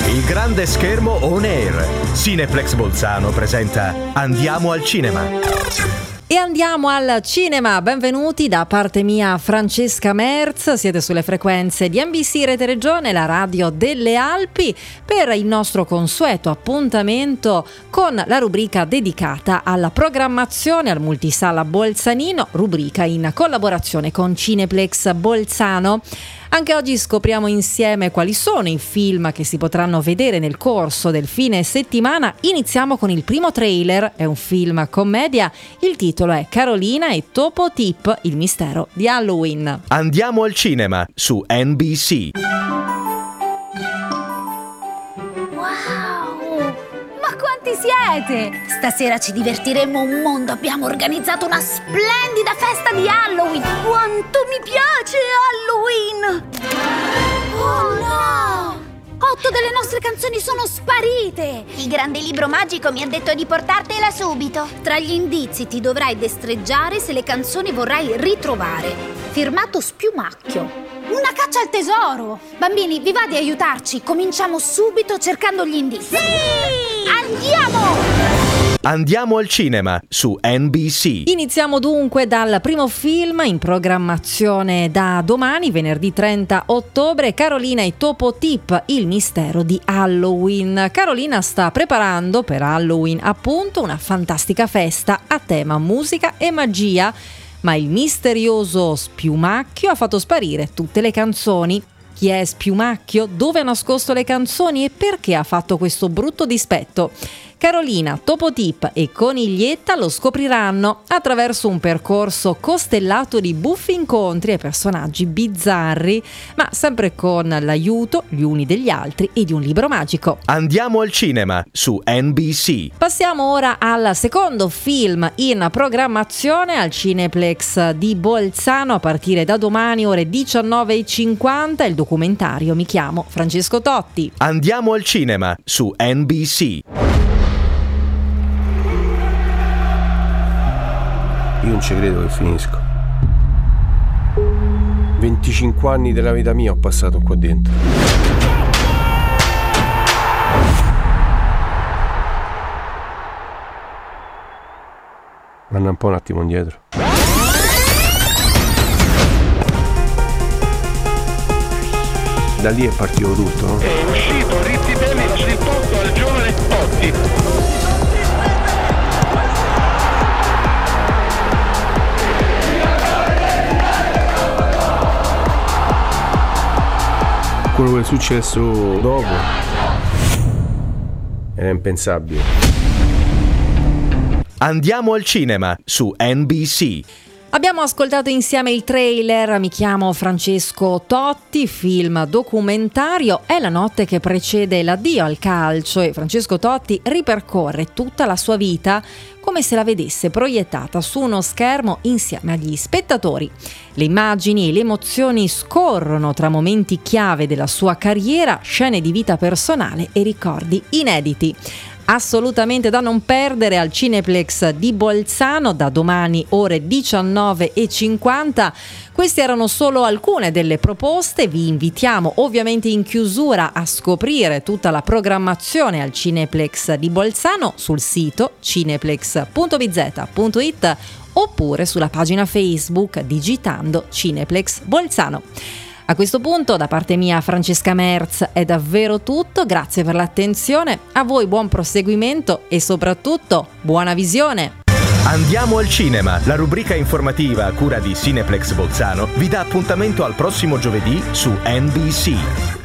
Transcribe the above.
Il grande schermo on air. Cineplex Bolzano presenta Andiamo al cinema. E andiamo al cinema, benvenuti da parte mia Francesca Merz, siete sulle frequenze di NBC Rete Regione, la radio delle Alpi, per il nostro consueto appuntamento con la rubrica dedicata alla programmazione al multisala bolzanino, rubrica in collaborazione con Cineplex Bolzano. Anche oggi scopriamo insieme quali sono i film che si potranno vedere nel corso del fine settimana. Iniziamo con il primo trailer, è un film commedia, il titolo è Carolina e Topo Tip, il mistero di Halloween. Andiamo al cinema su NBC. Siete? Stasera ci divertiremo un mondo, abbiamo organizzato una splendida festa di Halloween. Quanto mi piace Halloween! Oh no! 8 delle nostre canzoni sono sparite! Il grande libro magico mi ha detto di portartela subito. Tra gli indizi ti dovrai destreggiare se le canzoni vorrai ritrovare. Firmato Spiumacchio. Una caccia al tesoro! Bambini, vi va di aiutarci? Cominciamo subito cercando gli indizi. Sì! Andiamo! Andiamo al cinema su NBC. Iniziamo dunque dal primo film in programmazione da domani, venerdì 30 ottobre, Carolina e Topo Tip, il mistero di Halloween. Carolina sta preparando per Halloween appunto una fantastica festa a tema musica e magia, ma il misterioso Spiumacchio ha fatto sparire tutte le canzoni. Chi è Spiumacchio? Dove ha nascosto le canzoni e perché ha fatto questo brutto dispetto? Carolina, Topo Tip e Coniglietta lo scopriranno attraverso un percorso costellato di buffi incontri e personaggi bizzarri, ma sempre con l'aiuto gli uni degli altri e di un libro magico. Andiamo al cinema su NBC. Passiamo ora al secondo film in programmazione al Cineplex di Bolzano a partire da domani ore 19:50, il documentario Mi chiamo Francesco Totti. Andiamo al cinema su NBC. Io non ci credo che finisco. 25 anni della vita mia ho passato qua dentro. Vanno un attimo indietro. Da lì è partito tutto, no? È uscito Rizzitelli sul posto al giovane Totti. Quello che è successo dopo era impensabile. Andiamo al cinema su NBC. Abbiamo ascoltato insieme il trailer Mi chiamo Francesco Totti, film documentario. È la notte che precede l'addio al calcio e Francesco Totti ripercorre tutta la sua vita come se la vedesse proiettata su uno schermo insieme agli spettatori. Le immagini e le emozioni scorrono tra momenti chiave della sua carriera, scene di vita personale e ricordi inediti. Assolutamente da non perdere al Cineplex di Bolzano da domani ore 19:50. Queste erano solo alcune delle proposte, vi invitiamo ovviamente in chiusura a scoprire tutta la programmazione al Cineplex di Bolzano sul sito cineplex.bz.it oppure sulla pagina Facebook digitando Cineplex Bolzano. A questo punto, da parte mia Francesca Merz, è davvero tutto, grazie per l'attenzione, a voi buon proseguimento e soprattutto buona visione! Andiamo al cinema, la rubrica informativa a cura di Cineplex Bolzano vi dà appuntamento al prossimo giovedì su NBC.